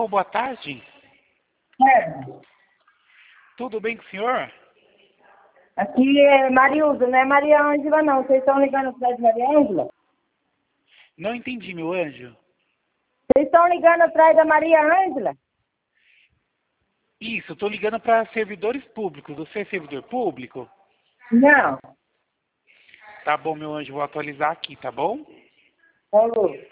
Alô, boa tarde. É. Tudo bem com o senhor? Aqui é Mariusa, não é Maria Ângela, não. Vocês estão ligando atrás de Maria Ângela? Não entendi, meu anjo. Vocês estão ligando atrás da Maria Ângela? Isso, estou ligando para servidores públicos. Você é servidor público? Não. Tá bom, meu anjo, vou atualizar aqui, tá bom? Alô.